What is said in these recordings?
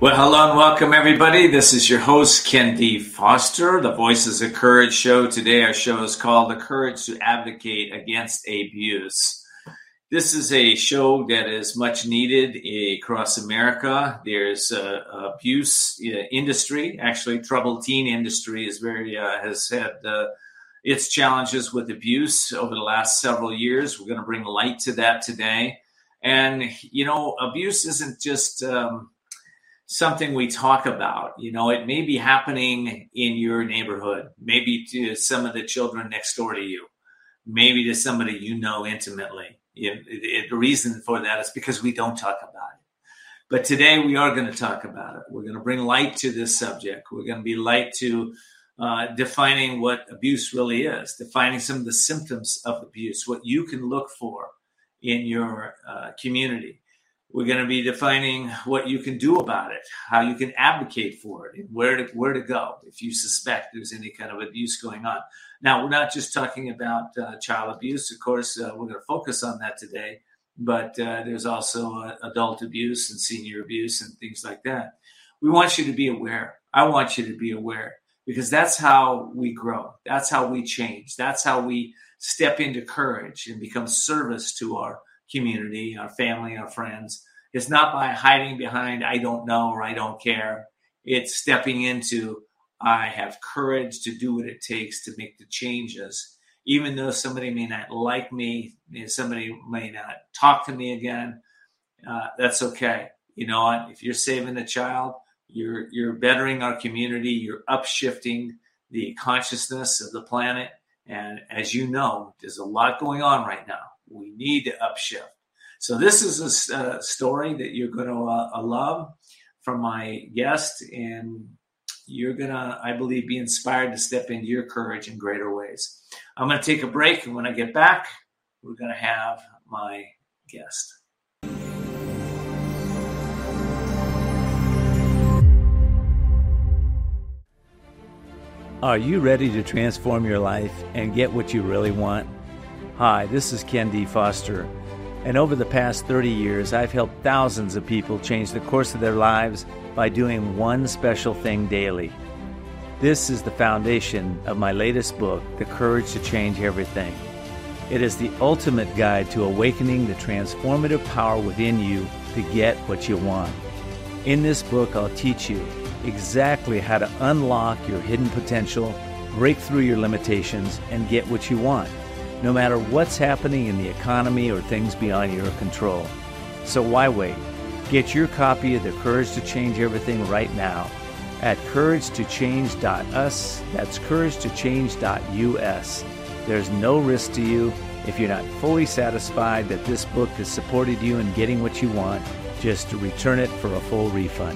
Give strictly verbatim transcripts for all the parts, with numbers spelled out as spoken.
Well, hello and welcome, everybody. This is your host, Ken D. Foster, the Voices of Courage show. Today, our show is called The Courage to Advocate Against Abuse. This is a show that is much needed across America. There's uh, abuse uh, industry, actually, troubled teen industry is very uh, has had uh, its challenges with abuse over the last several years. We're going to bring light to that today. And, you know, abuse isn't just um, something we talk about. You know, it may be happening in your neighborhood, maybe to some of the children next door to you, maybe to somebody you know intimately. It, it, the reason for that is because we don't talk about it. But today we are going to talk about it. We're going to bring light to this subject. We're going to be light to uh, defining what abuse really is, defining some of the symptoms of abuse, what you can look for in your uh, community. We're going to be defining what you can do about it, how you can advocate for it, and where to where to go if you suspect there's any kind of abuse going on. Now, we're not just talking about uh, child abuse. Of course, uh, we're going to focus on that today, but uh, there's also uh, adult abuse and senior abuse and things like that. We want you to be aware. I want you to be aware because that's how we grow. That's how we change. That's how we step into courage and become service to our community, our family, our friends. It's not by hiding behind, I don't know, or I don't care. It's stepping into, I have courage to do what it takes to make the changes. Even though somebody may not like me, somebody may not talk to me again, uh, that's okay. You know what? If you're saving a child, you're, you're bettering our community, you're upshifting the consciousness of the planet. And as you know, there's a lot going on right now. We need to upshift. So this is a uh, story that you're going to uh, love from my guest, and you're going to, I believe, be inspired to step into your courage in greater ways. I'm going to take a break, and when I get back, we're going to have my guest. Are you ready to transform your life and get what you really want? Hi, this is Ken D. Foster, and over the past thirty years, I've helped thousands of people change the course of their lives by doing one special thing daily. This is the foundation of my latest book, The Courage to Change Everything. It is the ultimate guide to awakening the transformative power within you to get what you want. In this book, I'll teach you exactly how to unlock your hidden potential, break through your limitations, and get what you want, no matter what's happening in the economy or things beyond your control. So why wait? Get your copy of The Courage to Change Everything right now at courage to change dot u s. That's courage to change dot u s. There's no risk to you. If you're not fully satisfied that this book has supported you in getting what you want, just to return it for a full refund.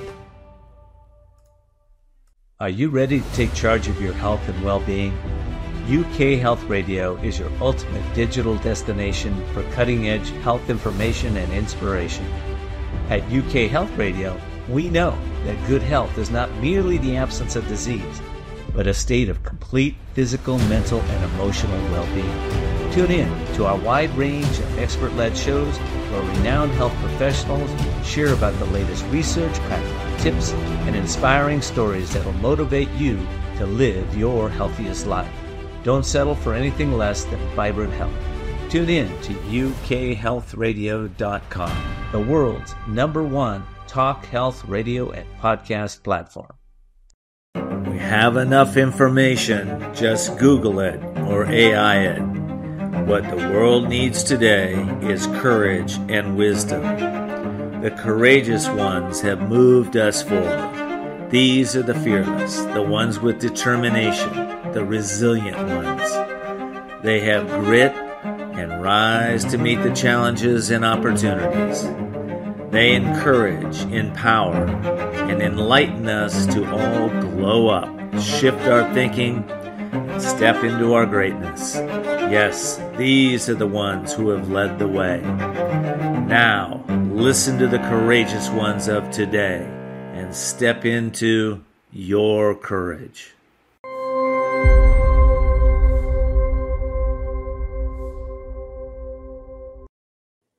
Are you ready to take charge of your health and well-being? U K Health Radio is your ultimate digital destination for cutting-edge health information and inspiration. At U K Health Radio, we know that good health is not merely the absence of disease, but a state of complete physical, mental, and emotional well-being. Tune in to our wide range of expert-led shows where renowned health professionals share about the latest research, practical tips, and inspiring stories that will motivate you to live your healthiest life. Don't settle for anything less than vibrant health. Tune in to U K health radio dot com, the world's number one talk health radio and podcast platform. We have enough information. Just Google it or A I it. What the world needs today is courage and wisdom. The courageous ones have moved us forward. These are the fearless, the ones with determination, the resilient ones. They have grit and rise to meet the challenges and opportunities. They encourage, empower, and enlighten us to all glow up, shift our thinking, and step into our greatness. Yes, these are the ones who have led the way. Now, listen to the courageous ones of today and step into your courage.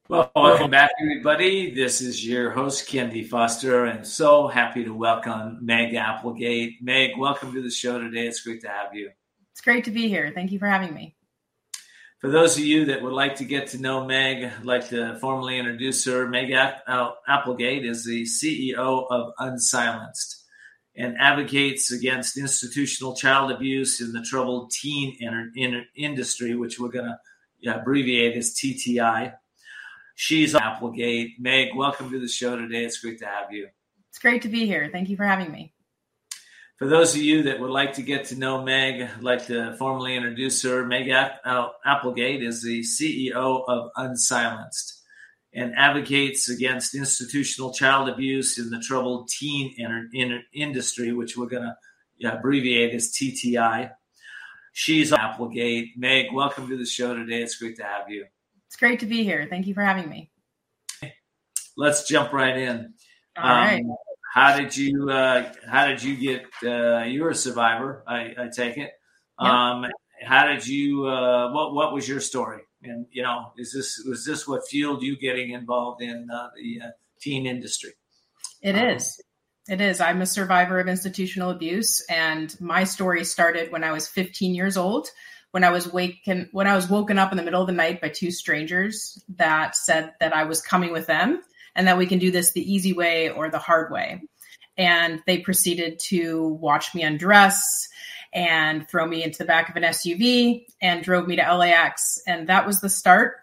Well, welcome back, everybody. This is your host, Ken D. Foster, and so happy to welcome Meg Applegate. Meg, welcome to the show today. It's great to have you. It's great to be here. Thank you for having me. For those of you that would like to get to know Meg, I'd like to formally introduce her. Meg Applegate is the C E O of Unsilenced and advocates against institutional child abuse in the troubled teen in- in- industry, which we're going to yeah, abbreviate as T T I. She's Applegate. Meg, welcome to the show today. It's great to have you. It's great to be here. Thank you for having me. For those of you that would like to get to know Meg, I'd like to formally introduce her. Meg Applegate is the C E O of Unsilenced and advocates against institutional child abuse in the troubled teen in- in- industry, which we're going to yeah, abbreviate as T T I. She's Applegate. Meg, welcome to the show today. It's great to have you. It's great to be here. Thank you for having me. Let's jump right in. All um, right. How did you uh, How did you get? Uh, you're a survivor, I, I take it. Yep. Um, how did you? Uh, what What was your story? And you know, is this was this what fueled you getting involved in uh, the uh, teen industry? It um, is. It is. I'm a survivor of institutional abuse, and my story started when I was fifteen years old. When I was waken, when I was woken up in the middle of the night by two strangers that said that I was coming with them and that we can do this the easy way or the hard way. And they proceeded to watch me undress and throw me into the back of an S U V and drove me to L A X. And that was the start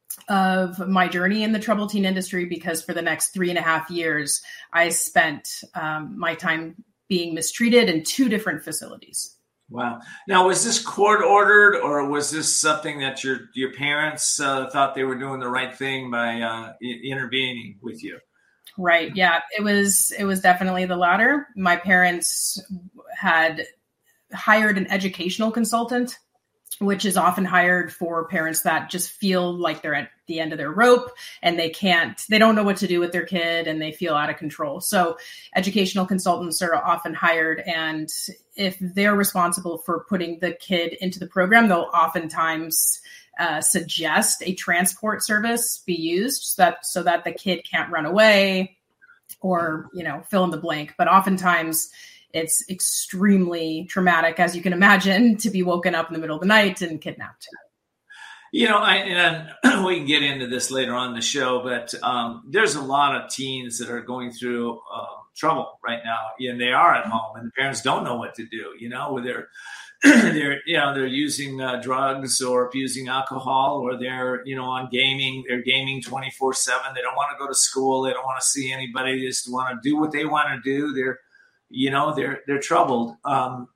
of my journey in the troubled teen industry, because for the next three and a half years, I spent um, my time being mistreated in two different facilities. Wow. Now, was this court ordered, or was this something that your your parents uh, thought they were doing the right thing by uh, I- intervening with you? Right. Yeah, it was. It was definitely the latter. My parents had hired an educational consultant, which is often hired for parents that just feel like they're at the end of their rope and they can't, they don't know what to do with their kid and they feel out of control. So educational consultants are often hired, and if they're responsible for putting the kid into the program, they'll oftentimes uh, suggest a transport service be used so that, so that the kid can't run away or, you know, fill in the blank. But oftentimes it's extremely traumatic, as you can imagine, to be woken up in the middle of the night and kidnapped. You know, I, and we can get into this later on in the show, but um, there's a lot of teens that are going through uh, trouble right now, and they are at home, and the parents don't know what to do. You know, they're they're you know they're using uh, drugs or abusing alcohol, or they're you know on gaming. They're gaming twenty-four seven. They don't want to go to school. They don't want to see anybody. They just want to do what they want to do. They're you know they're they're troubled. Um,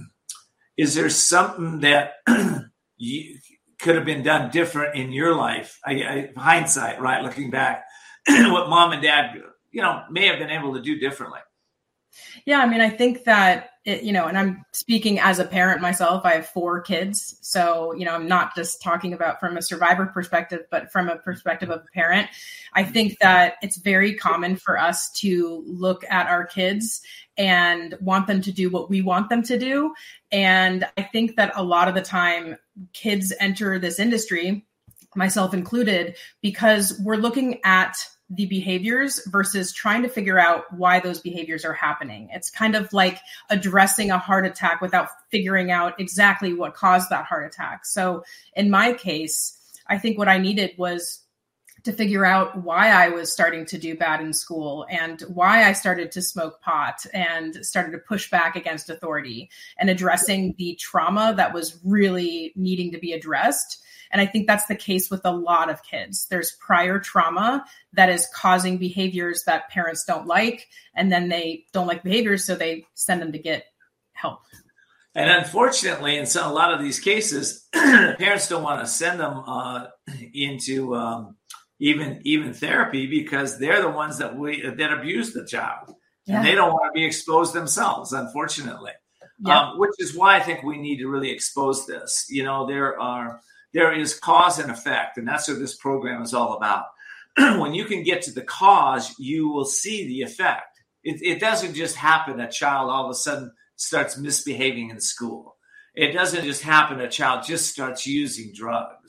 is there something that you could have been done different in your life? I, I, hindsight, right? Looking back, what mom and dad, you know, may have been able to do differently. Yeah. I mean, I think that, it, you know, and I'm speaking as a parent myself, I have four kids. So, you know, I'm not just talking about from a survivor perspective, but from a perspective of a parent. I think that it's very common for us to look at our kids and want them to do what we want them to do. And I think that a lot of the time kids enter this industry, myself included, because we're looking at the behaviors versus trying to figure out why those behaviors are happening. It's kind of like addressing a heart attack without figuring out exactly what caused that heart attack. So in my case, I think what I needed was to figure out why I was starting to do bad in school and why I started to smoke pot and started to push back against authority and addressing the trauma that was really needing to be addressed. And I think that's the case with a lot of kids. There's prior trauma that is causing behaviors that parents don't like, and then they don't like behaviors, so they send them to get help. And unfortunately, in some, a lot of these cases, parents don't want to send them uh, into um, even even therapy because they're the ones that we that abuse the child, yeah. and they don't want to be exposed themselves. Unfortunately, yeah. um, which is why I think we need to really expose this. You know, there are there is cause and effect, and that's what this program is all about. When you can get to the cause, you will see the effect. It, it doesn't just happen. A child all of a sudden starts misbehaving in school. It doesn't just happen. A child just starts using drugs,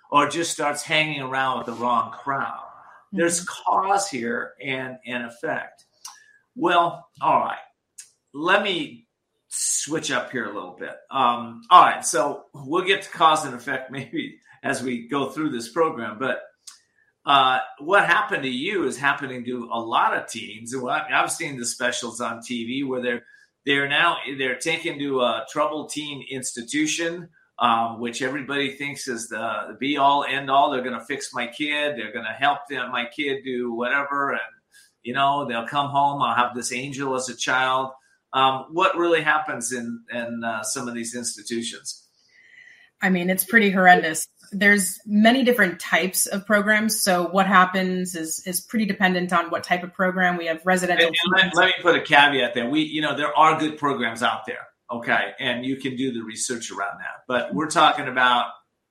or just starts hanging around with the wrong crowd. Mm-hmm. There's cause here and, and effect. Well, all right. Let me switch up here a little bit. Um, all right. So we'll get to cause and effect maybe as we go through this program. But uh, what happened to you is happening to a lot of teens. I've seen the specials on T V where they're they're now they're taken to a troubled teen institution, um, which everybody thinks is the, the be all end all. They're going to fix my kid. They're going to help them, my kid do whatever. And, you know, they'll come home. I'll have this angel as a child. Um, what really happens in, in uh, some of these institutions? I mean, it's pretty horrendous. There's many different types of programs. So what happens is is pretty dependent on what type of program. We have residential. And, and let, let me put a caveat there. We, you know, there are good programs out there. Okay. And you can do the research around that, but we're talking about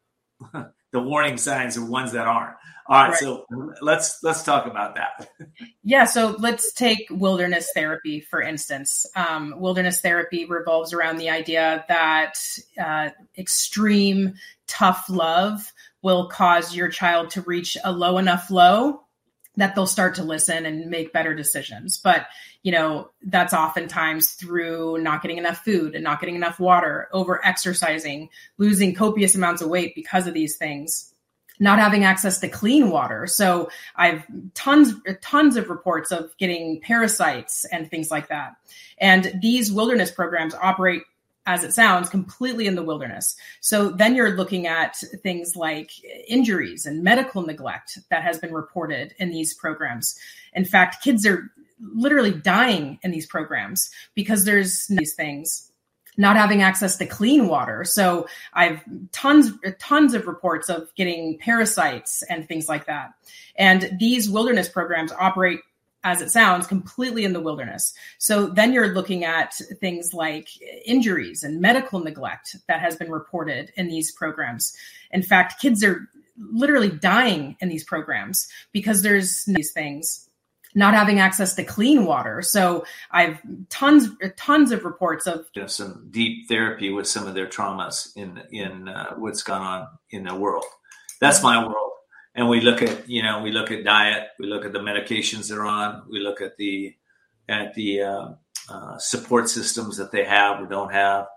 the warning signs of ones that aren't. All right, right. So let's, let's talk about that. Yeah. So let's take wilderness therapy, for instance. Um, wilderness therapy revolves around the idea that uh, extreme tough love will cause your child to reach a low enough low that they'll start to listen and make better decisions. But, you know, that's oftentimes through not getting enough food and not getting enough water, over exercising, losing copious amounts of weight because of these things, not having access to clean water. So I've tons, tons of reports of getting parasites and things like that. And these wilderness programs operate, as it sounds, completely in the wilderness. So then you're looking at things like injuries and medical neglect that has been reported in these programs. In fact, kids are literally dying in these programs because there's these things, not having access to clean water. So I've tons, tons of reports of getting parasites and things like that. And these wilderness programs operate, as it sounds, completely in the wilderness. So then you're looking at things like injuries and medical neglect that has been reported in these programs. In fact, kids are literally dying in these programs because there's these things, not having access to clean water. So I've tons, tons of reports of you know, some deep therapy with some of their traumas in, in uh, what's gone on in the world. That's my world. And we look at, you know, we look at diet, we look at the medications they're on, we look at the at the uh, uh, support systems that they have or don't have.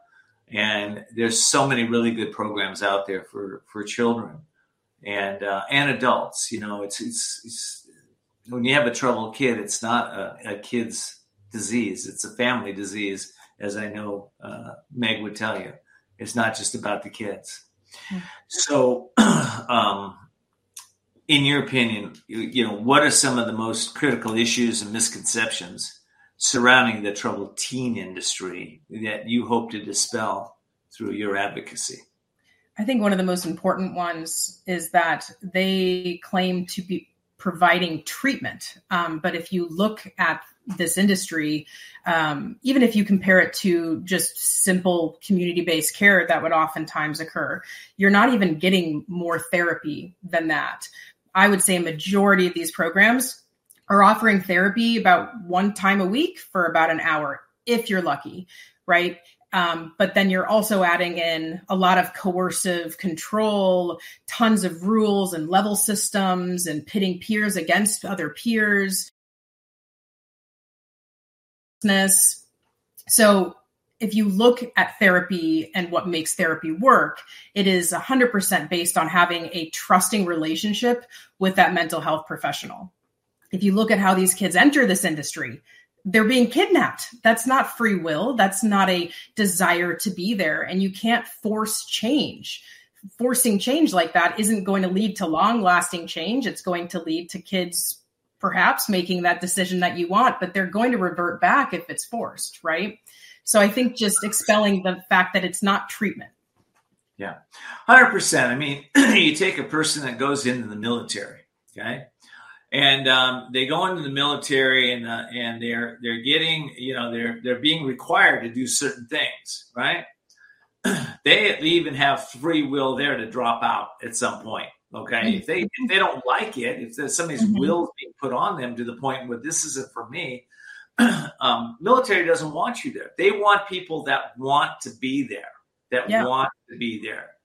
And there's so many really good programs out there for, for children and uh, and adults. You know, it's, it's it's when you have a troubled kid, it's not a, a kid's disease; it's a family disease, as I know uh, Meg would tell you. It's not just about the kids. Mm-hmm. So. um, In your opinion, you know, what are some of the most critical issues and misconceptions surrounding the troubled teen industry that you hope to dispel through your advocacy? I think one of the most important ones is that they claim to be providing treatment. Um, but if you look at this industry, um, even if you compare it to just simple community-based care that would oftentimes occur, you're not even getting more therapy than that. I would say a majority of these programs are offering therapy about one time a week for about an hour, if you're lucky, right? Um, but then you're also adding in a lot of coercive control, tons of rules and level systems, and pitting peers against other peers. So if you look at therapy and what makes therapy work, it is one hundred percent based on having a trusting relationship with that mental health professional. If you look at how these kids enter this industry, they're being kidnapped. That's not free will. That's not a desire to be there. And you can't force change. Forcing change like that isn't going to lead to long-lasting change. It's going to lead to kids perhaps making that decision that you want, but they're going to revert back if it's forced, right? So I think just expelling the fact that it's not treatment. Yeah, one hundred percent. I mean, you take a person that goes into the military, okay? And um, they go into the military and uh, and they're they're getting, you know, they're they're being required to do certain things, right? They even have free will there to drop out at some point, okay? Mm-hmm. If they if they don't like it, if there's somebody's mm-hmm. will being put on them to the point where this isn't for me, um, military doesn't want you there. They want people that want to be there, that yeah. want to be there.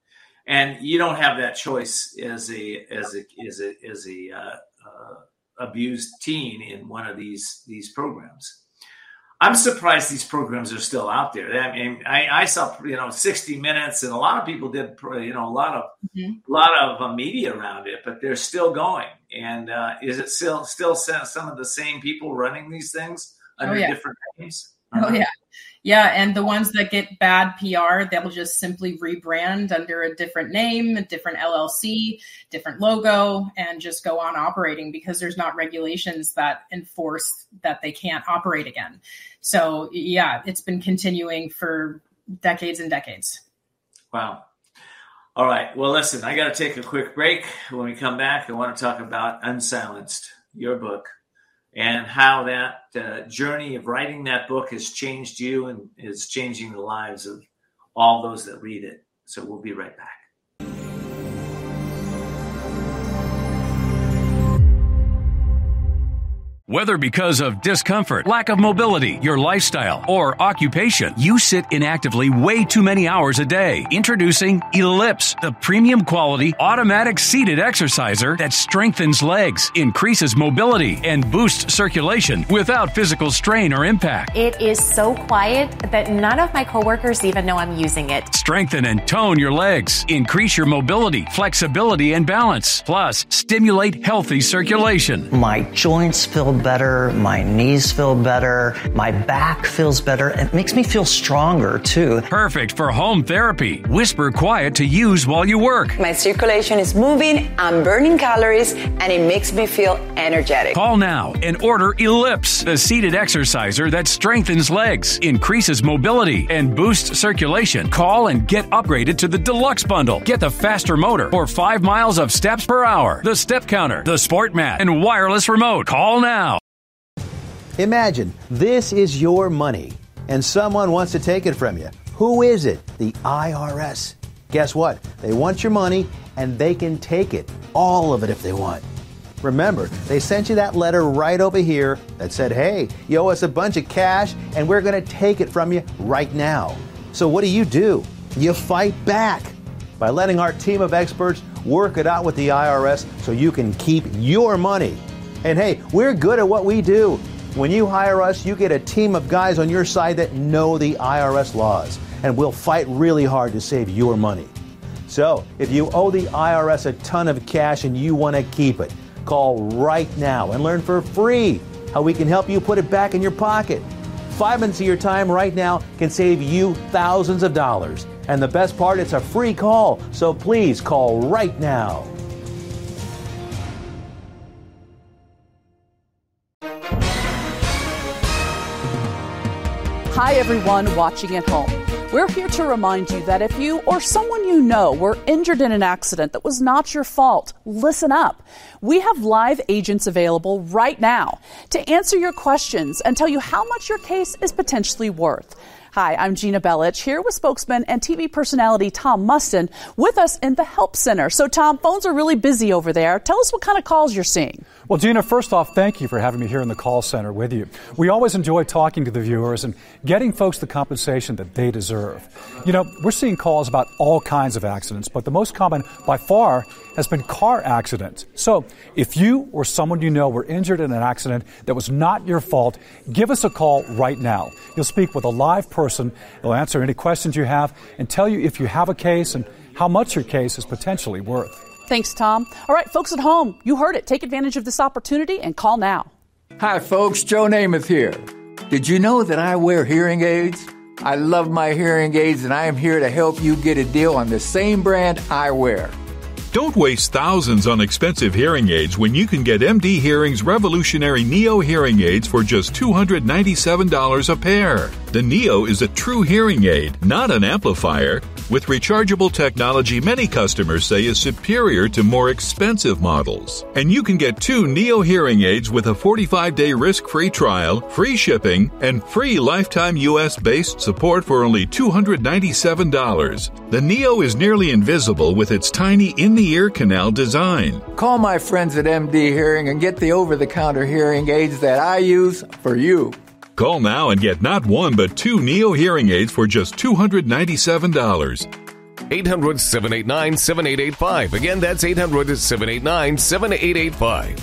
And you don't have that choice as a as a as a as a uh, uh, abused teen in one of these these programs. I'm surprised these programs are still out there. I mean, I, I saw you know sixty minutes, and a lot of people did you know a lot of mm-hmm. a lot of uh, media around it, but they're still going. And uh, is it still still some of the same people running these things under oh, yeah. different names? Oh yeah. Yeah, and the ones that get bad P R, they'll just simply rebrand under a different name, a different L L C, different logo, and just go on operating because there's not regulations that enforce that they can't operate again. So, yeah, it's been continuing for decades and decades. Wow. All right. Well, listen, I got to take a quick break. When we come back, I want to talk about Unsilenced, your book, and how that uh, journey of writing that book has changed you and is changing the lives of all those that read it. So we'll be right back. Whether because of discomfort, lack of mobility, your lifestyle, or occupation, you sit inactively way too many hours a day. Introducing Ellipse, the premium quality automatic seated exerciser that strengthens legs, increases mobility, and boosts circulation without physical strain or impact. It is so quiet that none of my coworkers even know I'm using it. Strengthen and tone your legs, increase your mobility, flexibility, and balance. Plus, stimulate healthy circulation. My joints feel better, my knees feel better, my back feels better. It makes me feel stronger too. Perfect for home therapy. Whisper quiet to use while you work. My circulation is moving, I'm burning calories, and it makes me feel energetic. Call now and order Ellipse, the seated exerciser that strengthens legs, increases mobility, and boosts circulation. Call and get upgraded to the Deluxe Bundle. Get the faster motor or five miles of steps per hour, the step counter, the sport mat, and wireless remote. Call now. Imagine this is your money and someone wants to take it from you. Who is it? The I R S. Guess what? They want your money and they can take it. All of it if they want. Remember, they sent you that letter right over here that said, hey, you owe us a bunch of cash and we're going to take it from you right now. So what do you do? You fight back by letting our team of experts work it out with the I R S so you can keep your money. And hey, we're good at what we do. When you hire us, you get a team of guys on your side that know the I R S laws, and we'll fight really hard to save your money. So, if you owe the I R S a ton of cash and you want to keep it, call right now and learn for free how we can help you put it back in your pocket. Five minutes of your time right now can save you thousands of dollars. And the best part, it's a free call, so please call right now. Hi, everyone watching at home. We're here to remind you that if you or someone you know were injured in an accident that was not your fault, listen up. We have live agents available right now to answer your questions and tell you how much your case is potentially worth. Hi, I'm Gina Bellich, here with spokesman and T V personality Tom Mustin with us in the Help Center. So, Tom, phones are really busy over there. Tell us what kind of calls you're seeing. Well, Gina, first off, thank you for having me here in the call center with you. We always enjoy talking to the viewers and getting folks the compensation that they deserve. You know, we're seeing calls about all kinds of accidents, but the most common by far has been car accidents. So if you or someone you know were injured in an accident that was not your fault, give us a call right now. You'll speak with a live person. They'll answer any questions you have and tell you if you have a case and how much your case is potentially worth. Thanks, Tom. All right, folks at home, you heard it. Take advantage of this opportunity and call now. Hi, folks. Joe Namath here. Did you know that I wear hearing aids? I love my hearing aids, and I am here to help you get a deal on the same brand I wear. Don't waste thousands on expensive hearing aids when you can get M D Hearing's revolutionary Neo hearing aids for just two hundred ninety-seven dollars a pair. The Neo is a true hearing aid, not an amplifier. With rechargeable technology many customers say is superior to more expensive models. And you can get two Neo hearing aids with a forty-five day risk-free trial, free shipping, and free lifetime U S-based support for only two hundred ninety-seven dollars. The Neo is nearly invisible with its tiny in-the-ear canal design. Call my friends at M D Hearing and get the over-the-counter hearing aids that I use for you. Call now and get not one but two Neo hearing aids for just two hundred ninety-seven dollars. eight hundred, seven eight nine, seven eight eight five. Again, that's eight hundred, seven eight nine, seven eight eight five.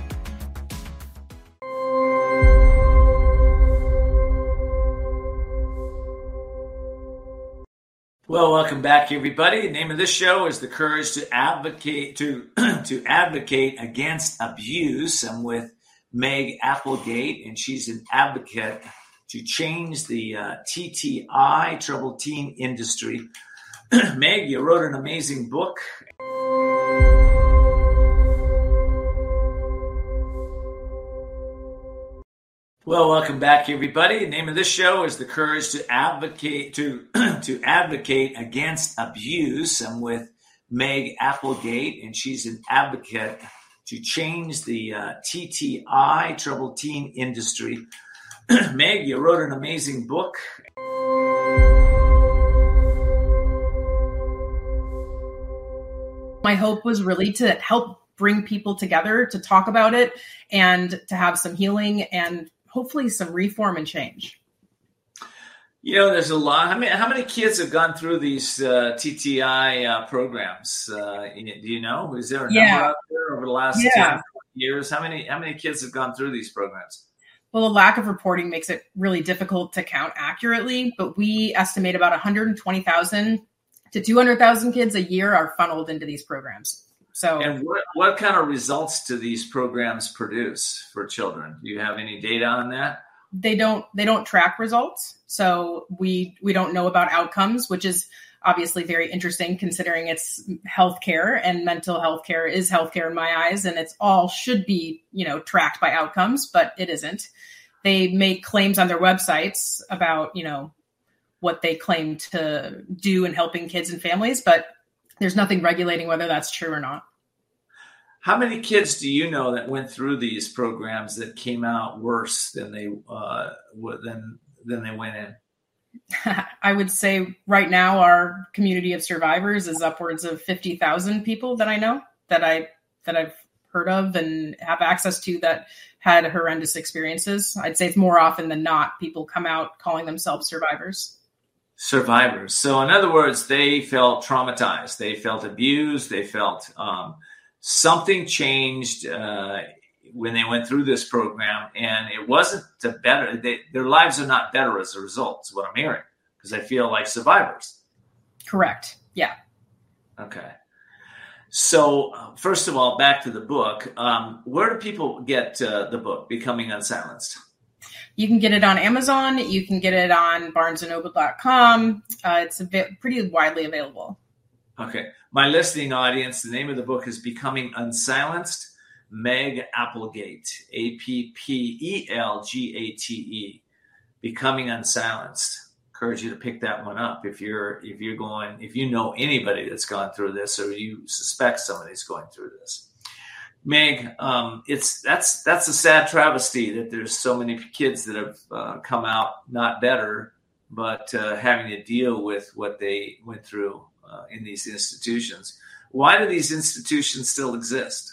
Well, welcome back, everybody. The name of this show is The Courage to Advocate to to Advocate Against Abuse. I'm with Meg Applegate, and she's an advocate to change the uh, T T I, troubled teen industry. Meg, you wrote an amazing book. Well, welcome back, everybody. The name of this show is The Courage to Advocate to to Advocate Against Abuse. I'm with Meg Applegate, and she's an advocate to change the uh, T T I, troubled teen industry. Meg, you wrote an amazing book. My hope was really to help bring people together to talk about it and to have some healing and hopefully some reform and change. You know, there's a lot. How many, how many kids have gone through these uh, T T I uh, programs? Uh, do you know? Is there a yeah. number out there over the last yeah. ten years? How many how many kids have gone through these programs? Well, the lack of reporting makes it really difficult to count accurately, but we estimate about one hundred twenty thousand to two hundred thousand kids a year are funneled into these programs. So, and what, what kind of results do these programs produce for children? Do you have any data on that? They don't. They don't track results, so we we don't know about outcomes, which is obviously very interesting considering it's healthcare, and mental health care is healthcare in my eyes, and it's all should be you know tracked by outcomes, but it isn't. They make claims on their websites about you know what they claim to do in helping kids and families, but there's nothing regulating whether that's true or not. How many kids do you know that went through these programs that came out worse than they uh, than than they went in? I would say right now our community of survivors is upwards of fifty thousand people that I know that I that I've heard of and have access to that had horrendous experiences. I'd say it's more often than not people come out calling themselves survivors. Survivors. So in other words, they felt traumatized. They felt abused. They felt um, something changed uh, when they went through this program, and it wasn't to better. They, their lives are not better as a result, is what I'm hearing, because they feel like survivors. Correct. Yeah. Okay. So uh, first of all, back to the book. Um, where do people get uh, the book, Becoming Unsilenced? You can get it on Amazon. You can get it on barnes and noble dot com. Uh, it's a bit, pretty widely available. Okay. My listening audience, the name of the book is Becoming Unsilenced. Meg Applegate, A P P E L G A T E, Becoming Unsilenced. Encourage you to pick that one up if you're if you're going if you know anybody that's gone through this or you suspect somebody's going through this. Meg, um, it's that's that's a sad travesty that there's so many kids that have uh, come out not better, but uh, having to deal with what they went through uh, in these institutions. Why do these institutions still exist?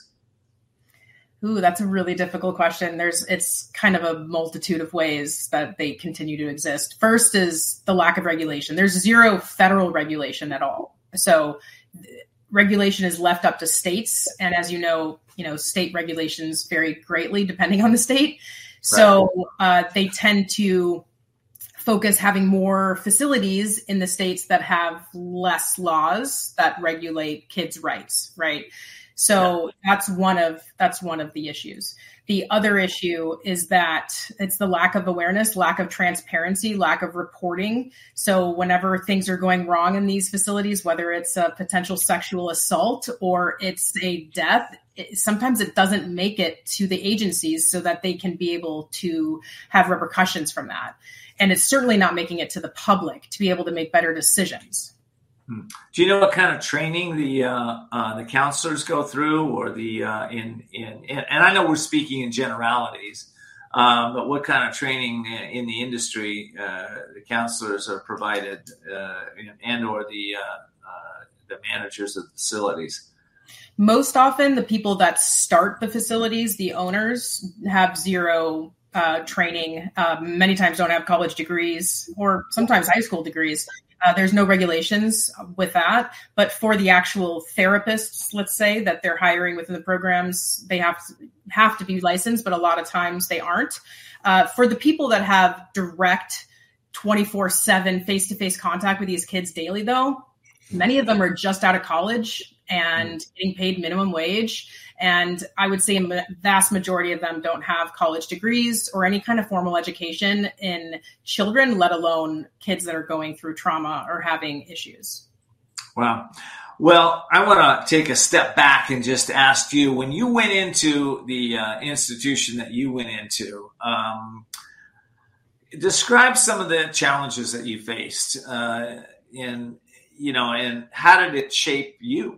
Ooh, that's a really difficult question. There's, it's kind of a multitude of ways that they continue to exist. First is the lack of regulation. There's zero federal regulation at all. So regulation is left up to states. And as you know, you know, state regulations vary greatly depending on the state. So uh, they tend to focus having more facilities in the states that have less laws that regulate kids' rights, right? So that's one of that's one of the issues. The other issue is that it's the lack of awareness, lack of transparency, lack of reporting. So whenever things are going wrong in these facilities, whether it's a potential sexual assault or it's a death, it, sometimes it doesn't make it to the agencies so that they can be able to have repercussions from that. And it's certainly not making it to the public to be able to make better decisions. Do you know what kind of training the uh, uh, the counselors go through, or the uh, in, in in and I know we're speaking in generalities, um, but what kind of training in the industry uh, the counselors are provided, uh, and or the uh, uh, the managers of the facilities? Most often, the people that start the facilities, the owners, have zero uh, training. Uh, many times, don't have college degrees, or sometimes high school degrees. Uh, there's no regulations with that, but for the actual therapists, let's say that they're hiring within the programs, they have to, have to be licensed, but a lot of times they aren't. Uh, for the people that have direct twenty-four seven face-to-face contact with these kids daily, though, many of them are just out of college and getting paid minimum wage. And I would say a vast majority of them don't have college degrees or any kind of formal education in children, let alone kids that are going through trauma or having issues. Wow. Well, I want to take a step back and just ask you, when you went into the uh, institution that you went into, um, describe some of the challenges that you faced uh, in, you know, and how did it shape you?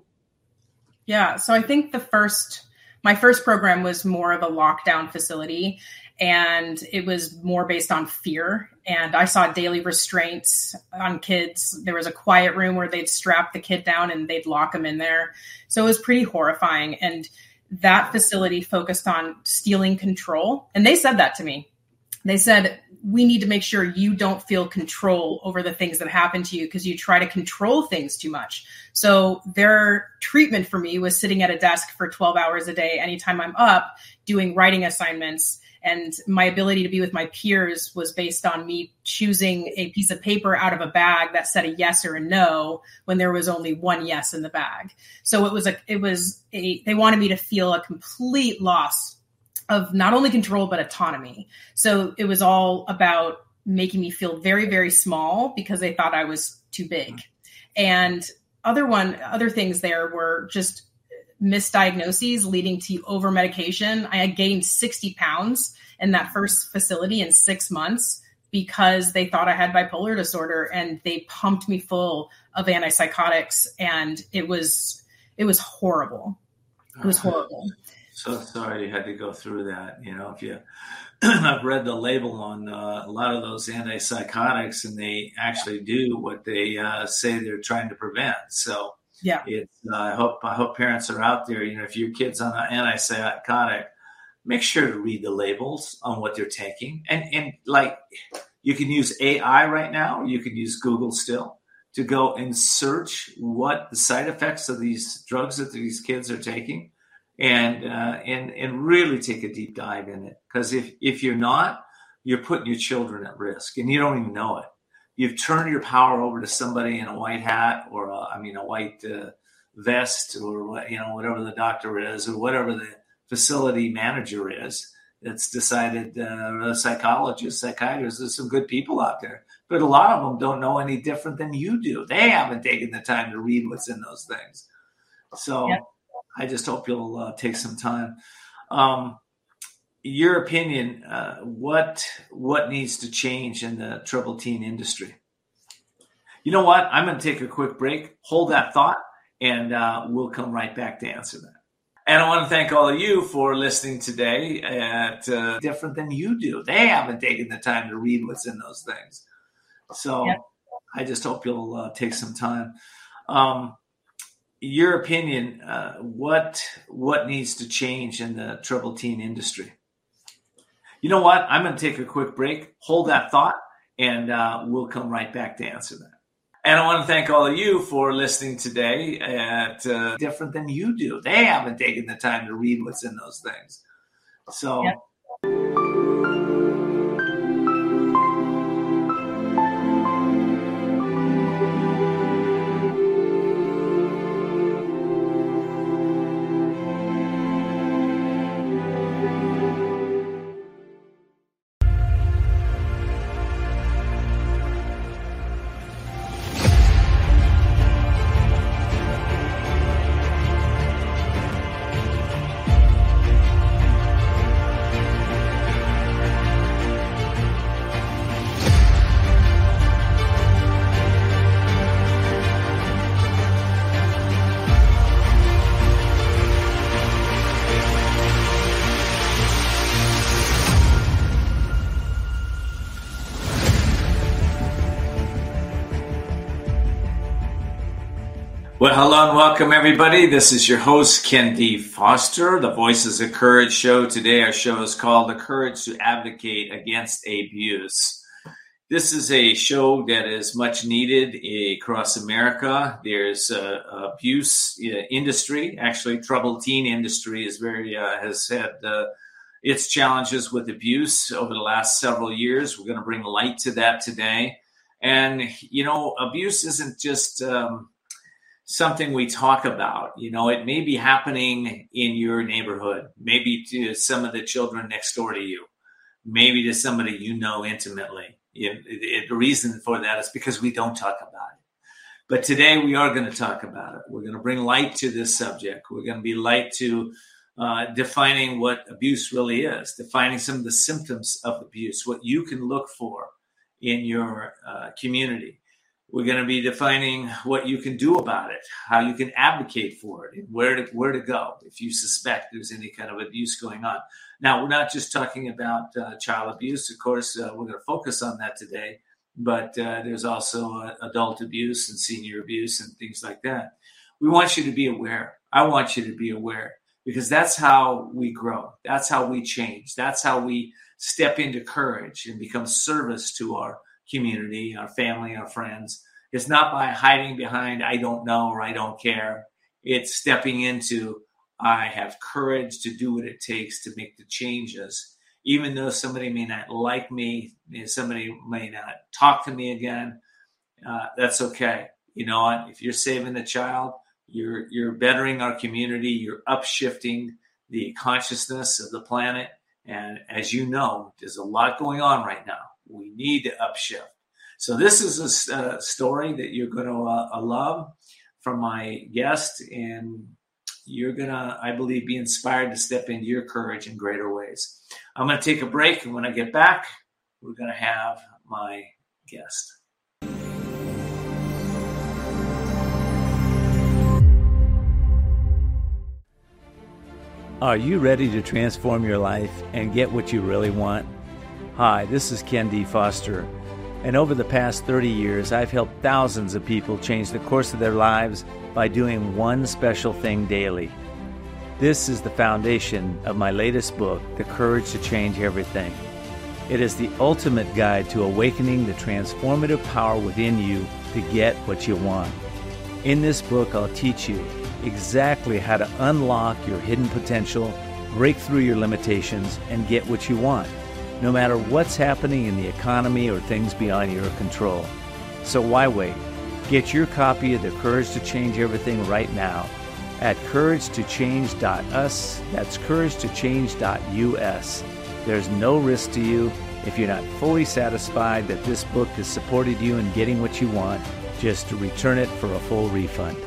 Yeah. So I think the first, my first program was more of a lockdown facility, and it was more based on fear. And I saw daily restraints on kids. There was a quiet room where they'd strap the kid down and they'd lock him in there. So it was pretty horrifying. And that facility focused on stealing control. And they said that to me. They said, we need to make sure you don't feel control over the things that happen to you because you try to control things too much. So their treatment for me was sitting at a desk for twelve hours a day, anytime I'm up, doing writing assignments. And my ability to be with my peers was based on me choosing a piece of paper out of a bag that said a yes or a no when there was only one yes in the bag. So it was a, it was a, they wanted me to feel a complete loss of not only control, but autonomy. So it was all about making me feel very, very small because they thought I was too big. And other one, other things there were just misdiagnoses leading to over medication. I had gained sixty pounds in that first facility in six months because they thought I had bipolar disorder, and they pumped me full of antipsychotics, and it was, it was horrible. It was horrible. So sorry you had to go through that. You know, if you, I've read the label on uh, a lot of those antipsychotics, and they actually do what they uh, say they're trying to prevent. So yeah, it's, uh, I hope I hope parents are out there. You know, if your kid's on an antipsychotic, make sure to read the labels on what they're taking. And and like, you can use A I right now. You can use Google still to go and search what the side effects of these drugs that these kids are taking. And, uh, and, and really take a deep dive in it. Because if, if you're not, you're putting your children at risk, and you don't even know it. You've turned your power over to somebody in a white hat, or a, I mean, a white uh, vest, or, you know, whatever the doctor is, or whatever the facility manager is. That's decided, uh, a psychologist, psychiatrist, there's some good people out there, but a lot of them don't know any different than you do. They haven't taken the time to read what's in those things. So, yep. I just hope you'll uh, take some time. Um, your opinion, uh, what what needs to change in the troubled teen industry? You know what? I'm going to take a quick break. Hold that thought, and uh, we'll come right back to answer that. And I want to thank all of you for listening today at uh, different than you do. They haven't taken the time to read what's in those things. So yep. I just hope you'll uh, take some time. Um, Your opinion, uh, what what needs to change in the troubled teen industry? You know what? I'm going to take a quick break. Hold that thought, and uh, we'll come right back to answer that. And I want to thank all of you for listening today at uh, different than you do. They haven't taken the time to read what's in those things. So. Yep. Well, hello and welcome, everybody. This is your host, Ken D. Foster, the Voices of Courage show. Today, our show is called The Courage to Advocate Against Abuse. This is a show that is much needed across America. There's a, a abuse industry, actually, troubled teen industry is very uh, has had uh, its challenges with abuse over the last several years. We're going to bring light to that today. And, you know, abuse isn't just um, something we talk about. You know, it may be happening in your neighborhood, maybe to some of the children next door to you, maybe to somebody you know intimately. It, it, the reason for that is because we don't talk about it. But today we are going to talk about it. We're going to bring light to this subject. We're going to be light to uh, defining what abuse really is, defining some of the symptoms of abuse, what you can look for in your uh, community. We're going to be defining what you can do about it, how you can advocate for it, and where to where to go if you suspect there's any kind of abuse going on. Now, we're not just talking about uh, child abuse. Of course, uh, we're going to focus on that today, but uh, there's also uh, adult abuse and senior abuse and things like that. We want you to be aware. I want you to be aware because that's how we grow. That's how we change. That's how we step into courage and become service to our community, our family, our friends. It's not by hiding behind, I don't know, or I don't care. It's stepping into, I have courage to do what it takes to make the changes. Even though somebody may not like me, somebody may not talk to me again, uh, that's okay. You know what? If you're saving the child, you're you're bettering our community, you're upshifting the consciousness of the planet. And as you know, there's a lot going on right now. We need to upshift. So this is a uh, story that you're going to uh, love from my guest, and you're going to, I believe, be inspired to step into your courage in greater ways. I'm going to take a break, and when I get back, we're going to have my guest. Are you ready to transform your life and get what you really want? Hi, this is Ken D. Foster, and over the past thirty years, I've helped thousands of people change the course of their lives by doing one special thing daily. This is the foundation of my latest book, The Courage to Change Everything. It is the ultimate guide to awakening the transformative power within you to get what you want. In this book, I'll teach you exactly how to unlock your hidden potential, break through your limitations, and get what you want, no matter what's happening in the economy or things beyond your control. So why wait? Get your copy of The Courage to Change Everything right now at courage to change dot u s. That's courage to change dot u s. There's no risk to you. If you're not fully satisfied that this book has supported you in getting what you want, just return it for a full refund.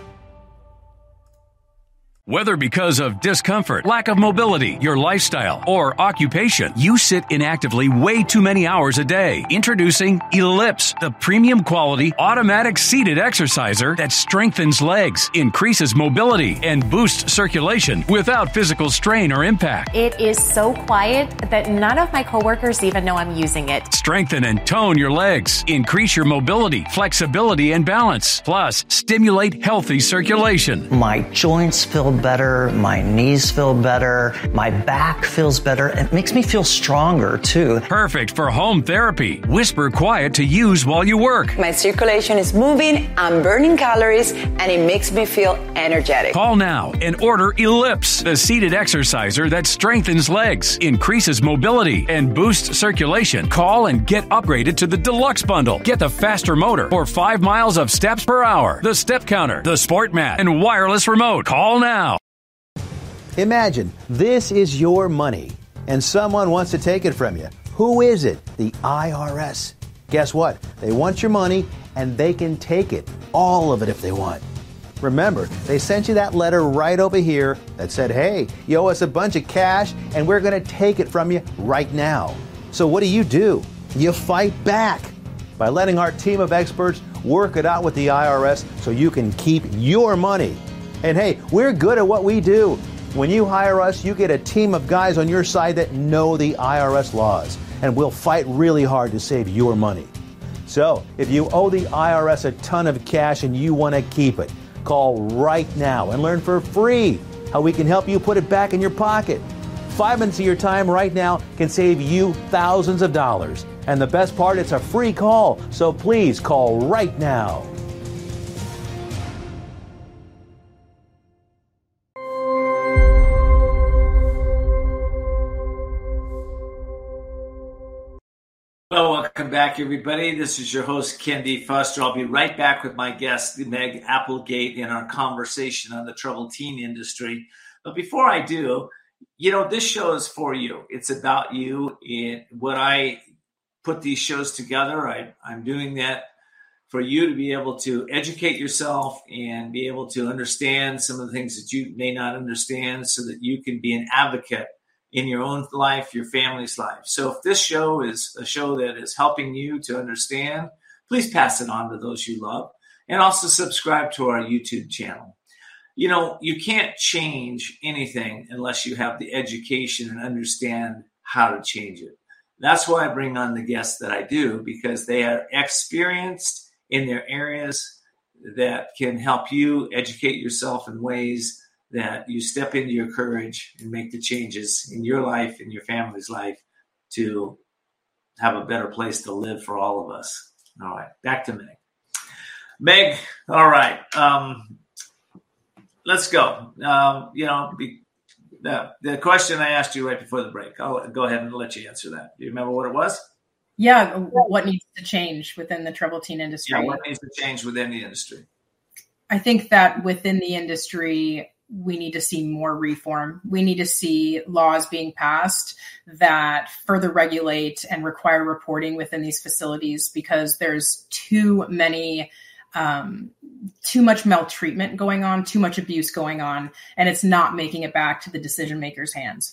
Whether because of discomfort, lack of mobility, your lifestyle, or occupation, you sit inactively way too many hours a day. Introducing Ellipse, the premium quality automatic seated exerciser that strengthens legs, increases mobility, and boosts circulation without physical strain or impact. It is so quiet that none of my coworkers even know I'm using it. Strengthen and tone your legs, increase your mobility, flexibility, and balance. Plus, stimulate healthy circulation. My joints feel better, my knees feel better, my back feels better. It makes me feel stronger too. Perfect for home therapy. Whisper quiet to use while you work. My circulation is moving, I'm burning calories, and it makes me feel energetic. Call now and order Ellipse, the seated exerciser that strengthens legs, increases mobility, and boosts circulation. Call and get upgraded to the Deluxe Bundle. Get the faster motor for five miles of steps per hour, the step counter, the sport mat, and wireless remote. Call now. Imagine this is your money and someone wants to take it from you. Who is it? The I R S. Guess what? They want your money and they can take it. All of it if they want. Remember, they sent you that letter right over here that said, hey, you owe us a bunch of cash and we're going to take it from you right now. So what do you do? You fight back by letting our team of experts work it out with the I R S so you can keep your money. And hey, we're good at what we do. When you hire us, you get a team of guys on your side that know the I R S laws, and we'll fight really hard to save your money. So, if you owe the I R S a ton of cash and you want to keep it, call right now and learn for free how we can help you put it back in your pocket. Five minutes of your time right now can save you thousands of dollars. And the best part, it's a free call. So please call right now. Well, welcome back, everybody. This is your host, Ken D. Foster. I'll be right back with my guest, Meg Applegate, in our conversation on the troubled teen industry. But before I do, you know, this show is for you. It's about you. And when I put these shows together, I, I'm doing that for you to be able to educate yourself and be able to understand some of the things that you may not understand so that you can be an advocate in your own life, your family's life. So if this show is a show that is helping you to understand, please pass it on to those you love, and also subscribe to our YouTube channel. You know, you can't change anything unless you have the education and understand how to change it. That's why I bring on the guests that I do, because they are experienced in their areas that can help you educate yourself in ways that you step into your courage and make the changes in your life and your family's life to have a better place to live for all of us. All right, back to Meg. Meg, all right, um, let's go. Um, you know, be, the, the question I asked you right before the break, I'll go ahead and let you answer that. Do you remember what it was? Yeah, what needs to change within the troubled teen industry? Yeah, what needs to change within the industry? I think that within the industry, we need to see more reform. We need to see laws being passed that further regulate and require reporting within these facilities, because there's too many, um, too much maltreatment going on, too much abuse going on, and it's not making it back to the decision makers' hands.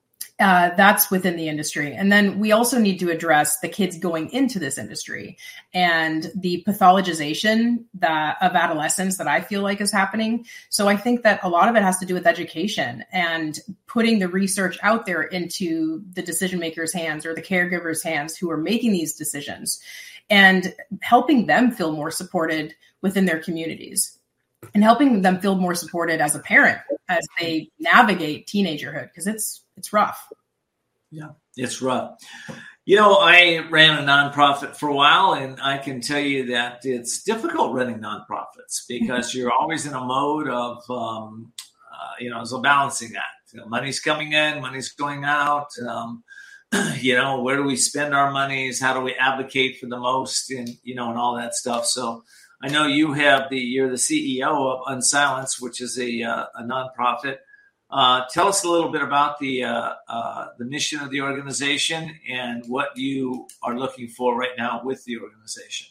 Uh, that's within the industry. And then we also need to address the kids going into this industry and the pathologization that of adolescence that I feel like is happening. So I think that a lot of it has to do with education and putting the research out there into the decision makers' hands or the caregivers' hands who are making these decisions, and helping them feel more supported within their communities, and helping them feel more supported as a parent as they navigate teenagerhood, because it's it's rough. Yeah, it's rough. You know, I ran a nonprofit for a while, and I can tell you that it's difficult running nonprofits because you're always in a mode of, um, uh, you know, so balancing act. You know, money's coming in, money's going out. Um, you know, where do we spend our monies? How do we advocate for the most? And, you know, and all that stuff. So I know you have the, you're the C E O of Unsilence, which is a, uh, a nonprofit. Uh, tell us a little bit about the uh, uh, the mission of the organization and what you are looking for right now with the organization.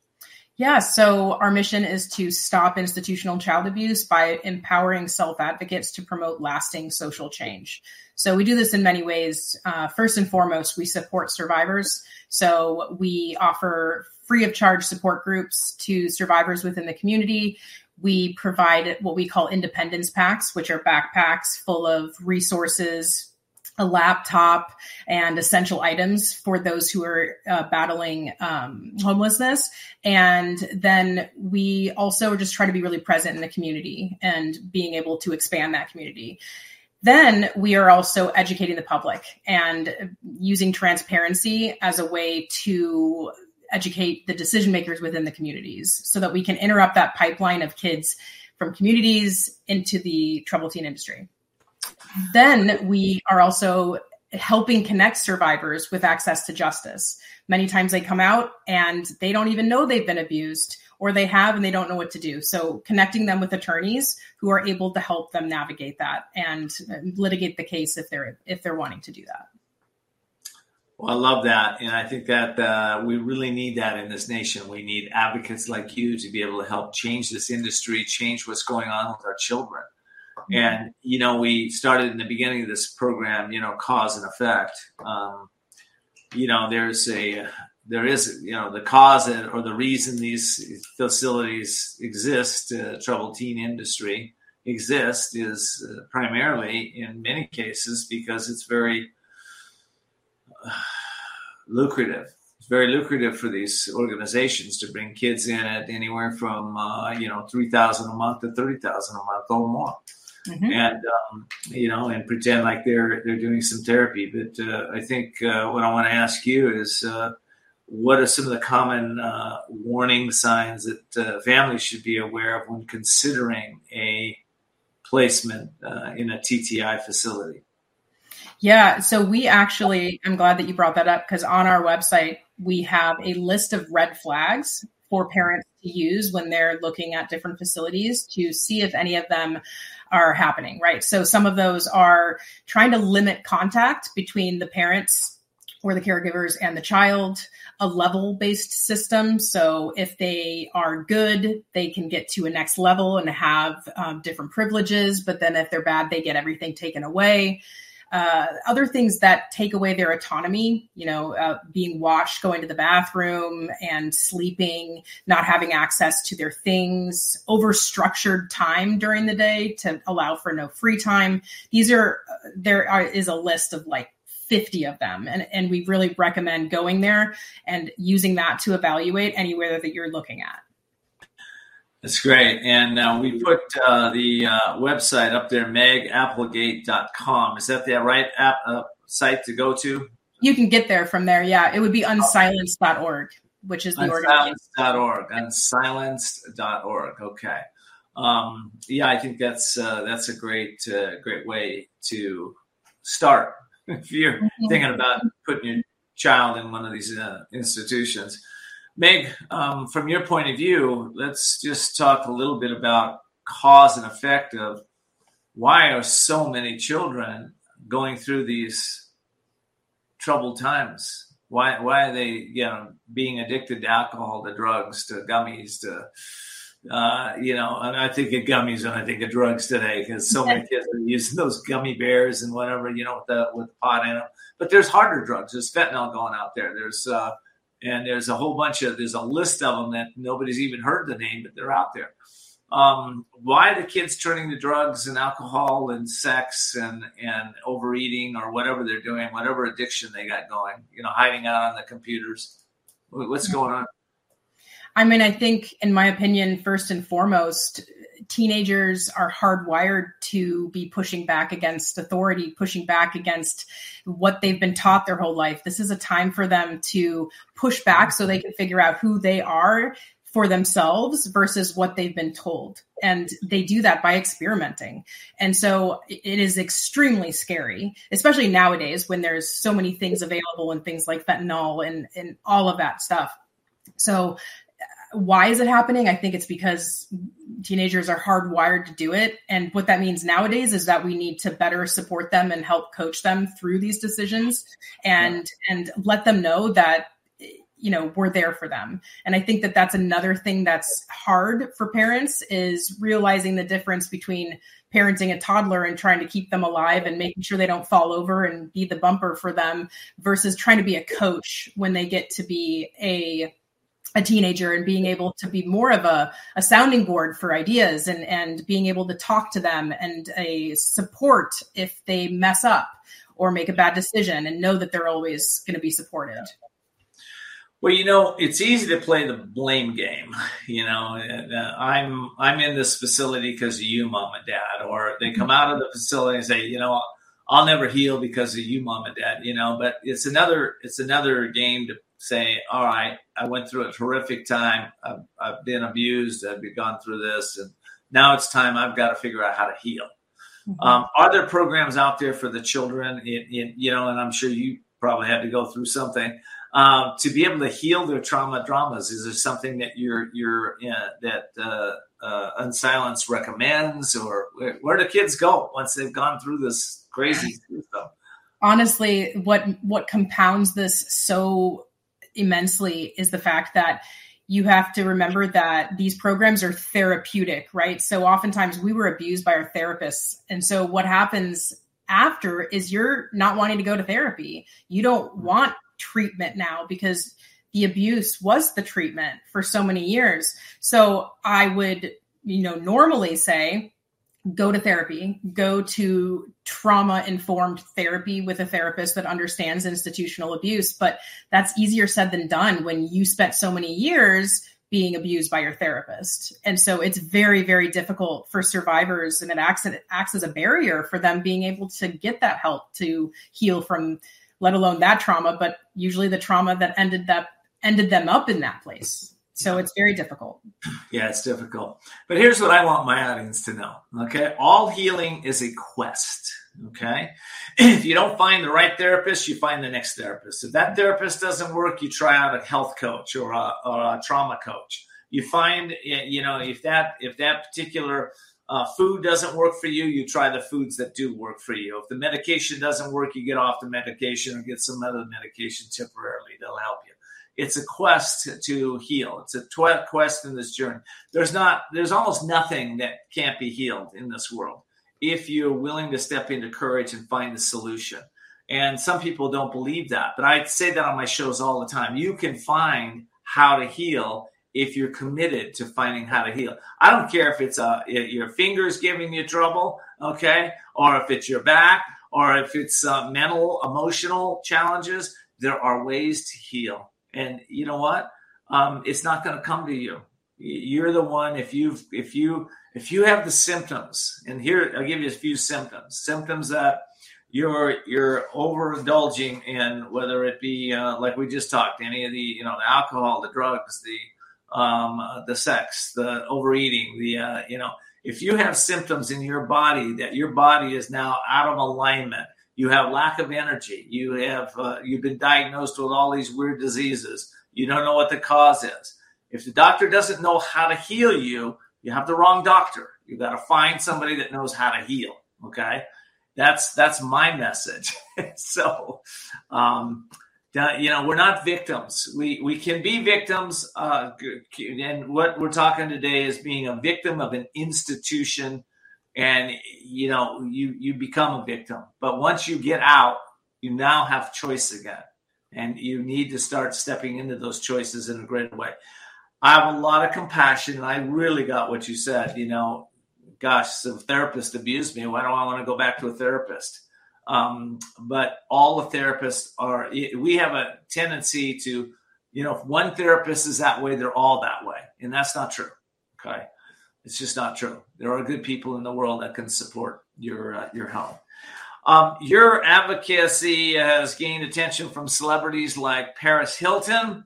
Yeah, so our mission is to stop institutional child abuse by empowering self-advocates to promote lasting social change. So we do this in many ways. Uh, first and foremost, we support survivors. So we offer free of charge support groups to survivors within the community. We provide what we call independence packs, which are backpacks full of resources, a laptop, and essential items for those who are uh, battling um, homelessness. And then we also just try to be really present in the community and being able to expand that community. Then we are also educating the public and using transparency as a way to educate the decision makers within the communities so that we can interrupt that pipeline of kids from communities into the troubled teen industry. Then we are also helping connect survivors with access to justice. Many times they come out and they don't even know they've been abused, or they have and they don't know what to do. So connecting them with attorneys who are able to help them navigate that and litigate the case if they're if they're wanting to do that. Well, I love that. And I think that uh, we really need that in this nation. We need advocates like you to be able to help change this industry, change what's going on with our children. Mm-hmm. And, you know, we started in the beginning of this program, you know, cause and effect. Um, you know, there's a, there is, you know, the cause or the reason these facilities exist, uh, troubled teen industry exist is uh, primarily in many cases because it's very lucrative. It's very lucrative for these organizations to bring kids in at anywhere from, uh, you know, three thousand dollars a month to thirty thousand dollars a month or more. Mm-hmm. And, um, you know, and pretend like they're, they're doing some therapy. But uh, I think uh, what I want to ask you is, uh, what are some of the common uh, warning signs that uh, families should be aware of when considering a placement uh, in a T T I facility? Yeah, so we actually, I'm glad that you brought that up, because on our website, we have a list of red flags for parents to use when they're looking at different facilities to see if any of them are happening, right? So some of those are trying to limit contact between the parents or the caregivers and the child, a level-based system. So if they are good, they can get to a next level and have um, different privileges, but then if they're bad, they get everything taken away. Uh, other things that take away their autonomy, you know, uh, being watched, going to the bathroom and sleeping, not having access to their things, over-structured time during the day to allow for no free time. These are, there are, is a list of like fifty of them. And, and we really recommend going there and using that to evaluate anywhere that you're looking at. That's great. And uh, we put uh, the uh, website up there, meg applegate dot com. Is that the right app, uh, site to go to? You can get there from there. Yeah, it would be unsilenced dot org, which is the organization. unsilenced dot org. unsilenced dot org. Okay. Um, yeah, I think that's uh, that's a great uh, great way to start if you're mm-hmm. thinking about putting your child in one of these uh, institutions. Meg, um, from your point of view, let's just talk a little bit about cause and effect of why are so many children going through these troubled times? Why why are they, you know, being addicted to alcohol, to drugs, to gummies, to, uh, you know, and I think of gummies when I think of drugs today because so many kids are using those gummy bears and whatever, you know, with the, with pot in them. But there's harder drugs. There's fentanyl going out there. There's uh, And there's a whole bunch of, there's a list of them that nobody's even heard the name, but they're out there. Um, why are the kids turning to drugs and alcohol and sex and, and overeating or whatever they're doing, whatever addiction they got going, you know, hiding out on the computers? What's going on? I mean, I think, in my opinion, first and foremost, teenagers are hardwired to be pushing back against authority, pushing back against what they've been taught their whole life. This is a time for them to push back so they can figure out who they are for themselves versus what they've been told. And they do that by experimenting. And so it is extremely scary, especially nowadays when there's so many things available and things like fentanyl and, and all of that stuff. So why is it happening? I think it's because teenagers are hardwired to do it. And what that means nowadays is that we need to better support them and help coach them through these decisions and, yeah. and let them know that, you know, we're there for them. And I think that that's another thing that's hard for parents is realizing the difference between parenting a toddler and trying to keep them alive and making sure they don't fall over and be the bumper for them versus trying to be a coach when they get to be a a teenager and being able to be more of a, a sounding board for ideas and, and being able to talk to them and a support if they mess up or make a bad decision and know that they're always going to be supported. Well, you know, it's easy to play the blame game. You know, and, uh, I'm I'm in this facility because of you, mom and dad, or they come out of the facility and say, you know, I'll never heal because of you, mom and dad. You know, but it's another it's another game to say, all right, I went through a terrific time. I've, I've been abused. I've gone through this. And now it's time I've got to figure out how to heal. Mm-hmm. Um, are there programs out there for the children, in, in, you know, and I'm sure you probably had to go through something, um, to be able to heal their trauma dramas? Is there something that you're, you're in, that uh, uh, Unsilenced recommends, or where, where do kids go once they've gone through this crazy stuff? Honestly, what what compounds this so immensely is the fact that you have to remember that these programs are therapeutic, right? So oftentimes we were abused by our therapists. And so what happens after is you're not wanting to go to therapy. You don't want treatment now because the abuse was the treatment for so many years. So I would, you know, normally say, go to therapy, go to trauma-informed therapy with a therapist that understands institutional abuse. But that's easier said than done when you spent so many years being abused by your therapist. And so it's very, very difficult for survivors, and it acts, it acts as a barrier for them being able to get that help to heal from, let alone that trauma, but usually the trauma that ended that ended them up in that place. So it's very difficult. Yeah, it's difficult. But here's what I want my audience to know, okay? All healing is a quest, okay? If you don't find the right therapist, you find the next therapist. If that therapist doesn't work, you try out a health coach or a, or a trauma coach. You find, you know, if that if that particular uh, food doesn't work for you, you try the foods that do work for you. If the medication doesn't work, you get off the medication or get some other medication temporarily that'll help you. It's a quest to heal. It's a tw- quest in this journey. There's not, there's almost nothing that can't be healed in this world if you're willing to step into courage and find the solution. And some people don't believe that, but I say that on my shows all the time. You can find how to heal if you're committed to finding how to heal. I don't care if it's uh, your fingers giving you trouble, okay, or if it's your back, or if it's uh, mental, emotional challenges. There are ways to heal. And you know what? Um, it's not going to come to you. You're the one. If you if you if you have the symptoms, and here I'll give you a few symptoms. Symptoms that you're you're overindulging in, whether it be uh, like we just talked, any of the you know the alcohol, the drugs, the um, uh, the sex, the overeating, the uh, you know. If you have symptoms in your body that your body is now out of alignment. You have lack of energy. You have uh, you've been diagnosed with all these weird diseases. You don't know what the cause is. If the doctor doesn't know how to heal you, you have the wrong doctor. You got to find somebody that knows how to heal. Okay, that's that's my message. so, um, you know, we're not victims. We we can be victims, uh, and what we're talking today is being a victim of an institution. And, you know, you, you become a victim. But once you get out, you now have choice again. And you need to start stepping into those choices in a greater way. I have a lot of compassion. And I really got what you said. You know, gosh, the therapist abused me. Why do I want to go back to a therapist? Um, but all the therapists are, we have a tendency to, you know, if one therapist is that way, they're all that way. And that's not true. Okay. It's just not true. There are good people in the world that can support your uh, your health. Um, your advocacy has gained attention from celebrities like Paris Hilton.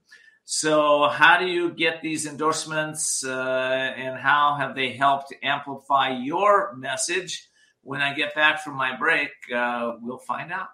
So how do you get these endorsements uh, and how have they helped amplify your message? When I get back from my break, uh, we'll find out.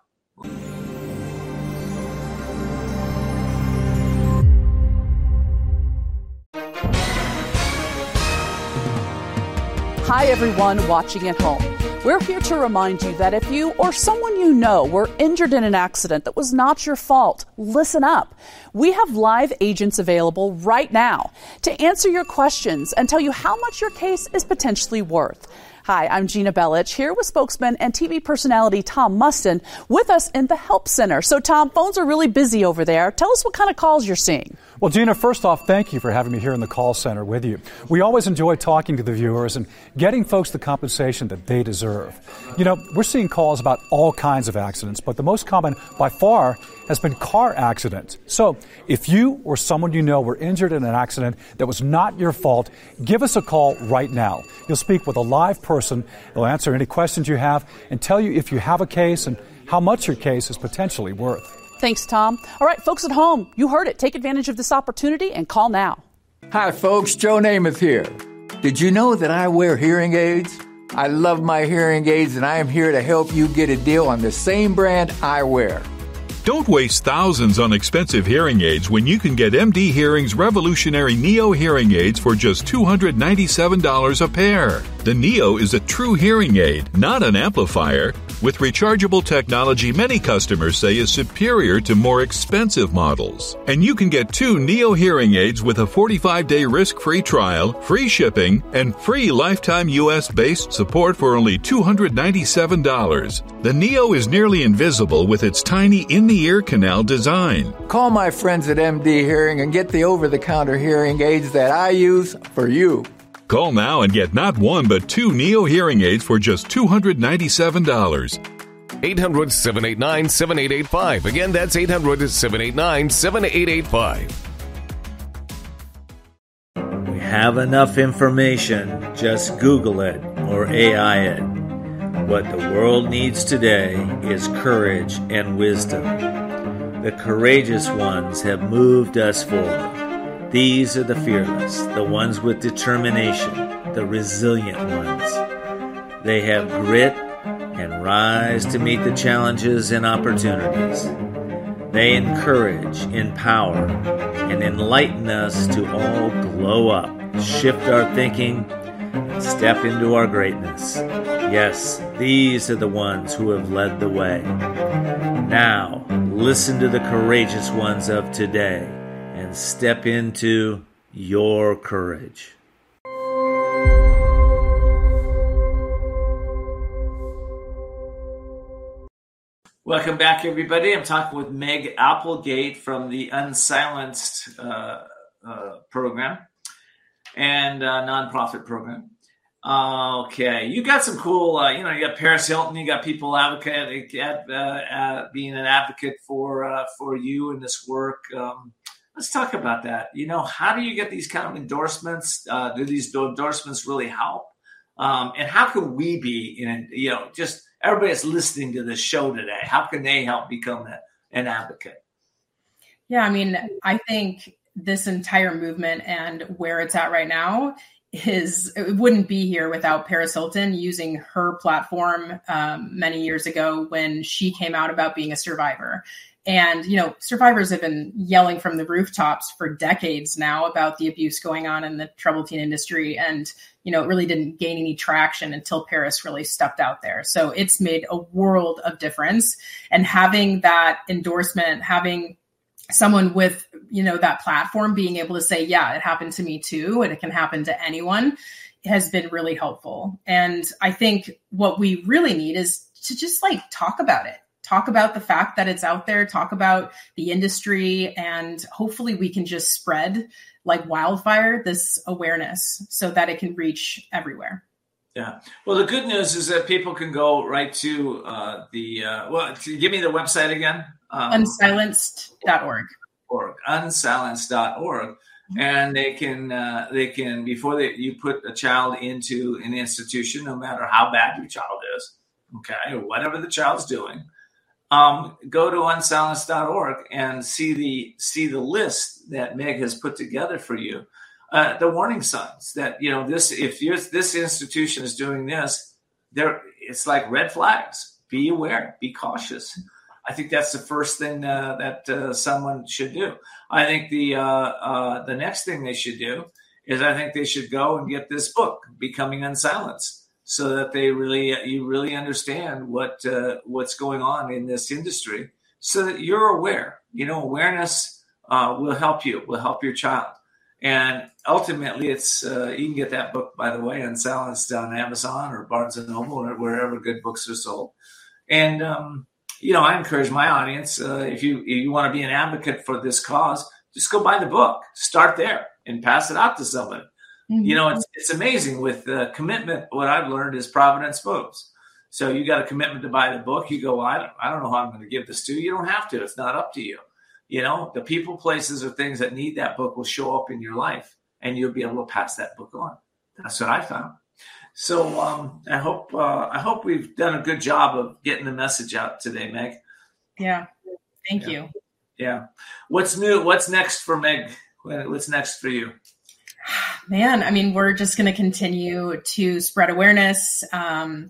Hi, everyone watching at home. We're here to remind you that if you or someone you know were injured in an accident that was not your fault, listen up. We have live agents available right now to answer your questions and tell you how much your case is potentially worth. Hi, I'm Gina Bellich, here with spokesman and T V personality Tom Mustin with us in the Help Center. So, Tom, phones are really busy over there. Tell us what kind of calls you're seeing. Well, Gina, first off, thank you for having me here in the call center with you. We always enjoy talking to the viewers and getting folks the compensation that they deserve. You know, we're seeing calls about all kinds of accidents, but the most common by far has been car accidents. So if you or someone you know were injured in an accident that was not your fault, give us a call right now. You'll speak with a live person. They'll answer any questions you have and tell you if you have a case and how much your case is potentially worth. Thanks, Tom. All right, folks at home, you heard it. Take advantage of this opportunity and call now. Hi, folks. Joe Namath here. Did you know that I wear hearing aids? I love my hearing aids, and I am here to help you get a deal on the same brand I wear. Don't waste thousands on expensive hearing aids when you can get M D Hearing's revolutionary Neo hearing aids for just two hundred ninety-seven dollars a pair. The Neo is a true hearing aid, not an amplifier. With rechargeable technology many customers say is superior to more expensive models. And you can get two Neo hearing aids with a forty-five day risk-free trial, free shipping, and free lifetime U S-based support for only two hundred ninety-seven dollars. The Neo is nearly invisible with its tiny in-the-ear canal design. Call my friends at M D Hearing and get the over-the-counter hearing aids that I use for you. Call now and get not one but two Neo hearing aids for just two hundred ninety-seven dollars. eight hundred, seven eight nine, seven eight eight five. Again, that's eight hundred, seven eight nine, seven eight eight five. We have enough information. Just Google it or A I it. What the world needs today is courage and wisdom. The courageous ones have moved us forward. These are the fearless, the ones with determination, the resilient ones. They have grit and rise to meet the challenges and opportunities. They encourage, empower, and enlighten us to all glow up, shift our thinking, and step into our greatness. Yes, these are the ones who have led the way. Now, listen to the courageous ones of today and step into your courage. Welcome back, everybody. I'm talking with Meg Applegate from the Unsilenced uh, uh, program and uh, nonprofit program. Uh, okay, you got some cool, uh, you know, you got Paris Hilton, you got people advocate, uh, uh, being an advocate for uh, for you in this work. Um, let's talk about that. You know, how do you get these kind of endorsements? Uh, do these endorsements really help? Um, and how can we be in, you know, just everybody that's listening to this show today, how can they help become a, an advocate? Yeah, I mean, I think this entire movement and where it's at right now is, it wouldn't be here without Paris Hilton using her platform um, many years ago when she came out about being a survivor. And, you know, survivors have been yelling from the rooftops for decades now about the abuse going on in the troubled teen industry. And, you know, it really didn't gain any traction until Paris really stepped out there. So it's made a world of difference. And having that endorsement, having someone with, you know, that platform being able to say, yeah, it happened to me too, and it can happen to anyone, has been really helpful. And I think what we really need is to just like talk about it. Talk about the fact that it's out there, talk about the industry, and hopefully we can just spread like wildfire this awareness so that it can reach everywhere. Yeah. Well, the good news is that people can go right to uh, the, uh, well, to give me the website again. Um, unsilenced dot org. Org, unsilenced dot org. And they can, uh, they can, before they, you put a child into an institution, no matter how bad your child is, okay, or whatever the child's doing, Um, go to unsilenced dot org and see the see the list that Meg has put together for you. Uh, the warning signs that, you know, this, if you're, this institution is doing this, there, it's like red flags. Be aware, be cautious. I think that's the first thing uh, that uh, someone should do. I think the uh, uh, the next thing they should do is I think they should go and get this book, Becoming Unsilenced, so that they really, you really understand what uh, what's going on in this industry, so that you're aware. You know, awareness uh, will help you, will help your child. And ultimately, it's uh, you can get that book, by the way, Unsilenced on Amazon or Barnes and Noble or wherever good books are sold. And um, you know, I encourage my audience, uh, if you if you want to be an advocate for this cause, just go buy the book, start there, and pass it out to somebody. Mm-hmm. You know, it's it's amazing with uh, commitment. What I've learned is providence moves. So you got a commitment to buy the book. You go, well, I don't, I don't know how I'm going to give this to you. You don't have to. It's not up to you. You know, the people, places, or things that need that book will show up in your life, and you'll be able to pass that book on. That's what I found. So um, I hope uh, I hope we've done a good job of getting the message out today, Meg. Yeah. Thank yeah. you. Yeah. What's new? What's next for Meg? What's next for you? Man, I mean, we're just going to continue to spread awareness. Um,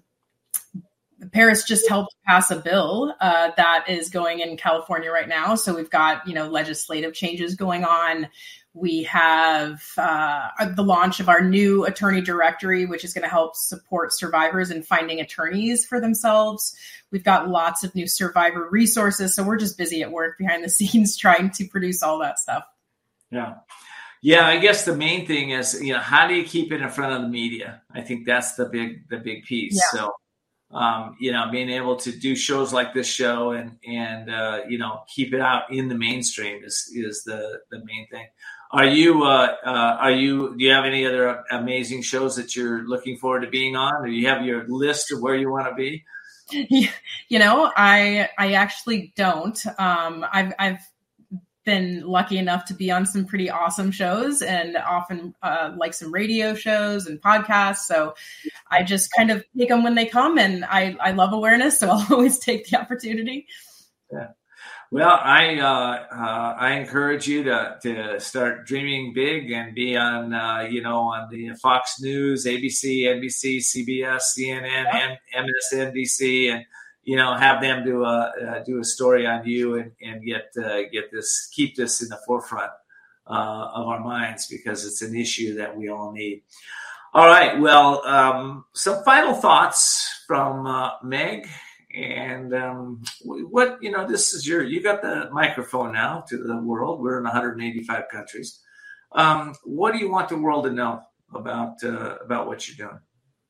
Paris just helped pass a bill uh, that is going in California right now. So we've got, you know, legislative changes going on. We have uh, the launch of our new attorney directory, which is going to help support survivors in finding attorneys for themselves. We've got lots of new survivor resources. So we're just busy at work behind the scenes trying to produce all that stuff. Yeah. Yeah, I guess the main thing is, you know, how do you keep it in front of the media? I think that's the big, the big piece. Yeah. So, um, you know, being able to do shows like this show and, and, uh, you know, keep it out in the mainstream is, is the, the main thing. Are you, uh, uh, are you, do you have any other amazing shows that you're looking forward to being on, or you have your list of where you want to be? You know, I, I actually don't. Um, I've, I've, been lucky enough to be on some pretty awesome shows and often uh, like some radio shows and podcasts. So I just kind of take them when they come, and I, I love awareness. So I'll always take the opportunity. Yeah. Well, I uh, uh, I encourage you to to start dreaming big and be on uh, you know on the Fox News, A B C, N B C, C B S, C N N, and M S N B C, and you know have them do a uh, do a story on you and and get uh, get this keep this in the forefront uh, of our minds, because it's an issue that we all need. All right. Well, um, some final thoughts from uh, Meg. And um, what, you know, this is your, you got the microphone now to the world. We're in one hundred eighty-five countries. Um, what do you want the world to know about, uh, about what you're doing?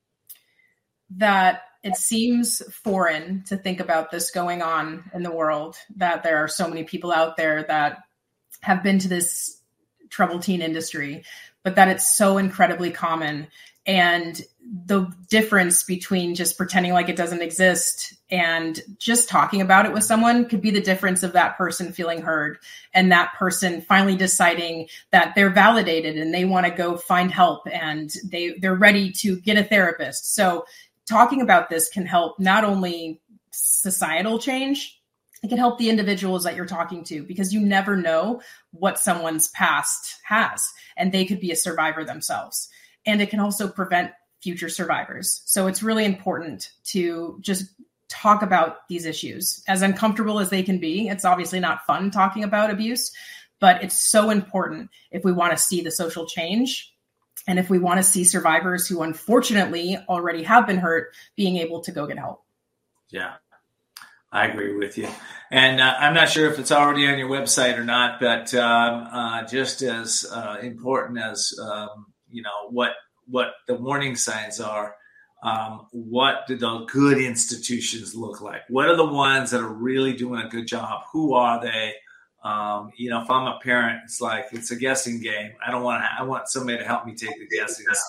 That it seems foreign to think about this going on in the world, that there are so many people out there that have been to this troubled teen industry, but that it's so incredibly common. And the difference between just pretending like it doesn't exist and just talking about it with someone could be the difference of that person feeling heard and that person finally deciding that they're validated and they want to go find help and they, they're ready to get a therapist. So talking about this can help not only societal change, it can help the individuals that you're talking to, because you never know what someone's past has, and they could be a survivor themselves. And it can also prevent future survivors. So it's really important to just talk about these issues, as uncomfortable as they can be. It's obviously not fun talking about abuse, but it's so important if we want to see the social change. And if we want to see survivors who unfortunately already have been hurt being able to go get help. Yeah, I agree with you. And uh, I'm not sure if it's already on your website or not, but um, uh, just as uh, important as, um, you know, what what the warning signs are, um, what do the good institutions look like? What are the ones that are really doing a good job? Who are they? Um, you know, if I'm a parent, it's like, it's a guessing game. I don't want to, I want somebody to help me take the guessing game.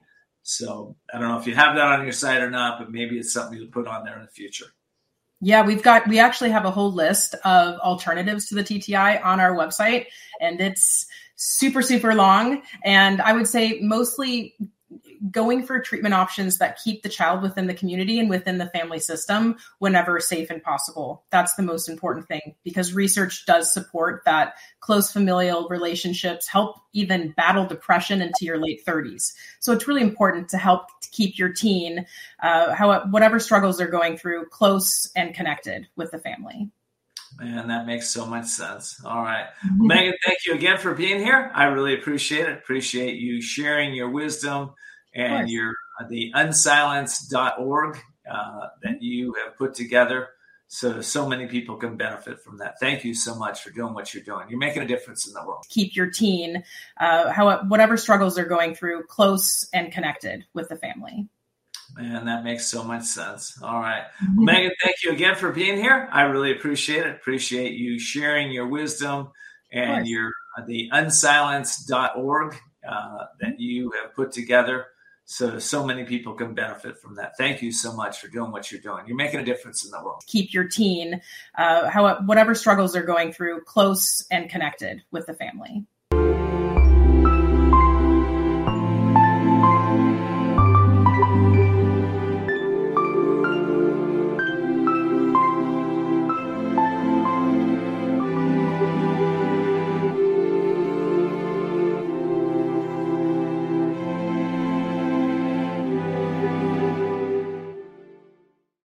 So I don't know if you have that on your site or not, but maybe it's something to put on there in the future. Yeah, we've got, we actually have a whole list of alternatives to the T T I on our website, and it's super, super long. And I would say mostly going for treatment options that keep the child within the community and within the family system whenever safe and possible. That's the most important thing, because research does support that close familial relationships help even battle depression into your late thirties. So it's really important to help to keep your teen, uh, how, whatever struggles they're going through, close and connected with the family. Man, that makes so much sense. All right. Well, Megan, thank you again for being here. I really appreciate it. Appreciate you sharing your wisdom and your uh, the unsilenced dot org uh, that you have put together so so many people can benefit from that. Thank you so much for doing what you're doing. You're making a difference in the world. Keep your teen, uh, how, whatever struggles they're going through, close and connected with the family. Man, that makes so much sense. All right. Well, Megan, thank you again for being here. I really appreciate it. Appreciate you sharing your wisdom and your uh, the unsilenced dot org uh, that you have put together so so many people can benefit from that. Thank you so much for doing what you're doing. You're making a difference in the world. Keep your teen, uh, how, whatever struggles they're going through, close and connected with the family.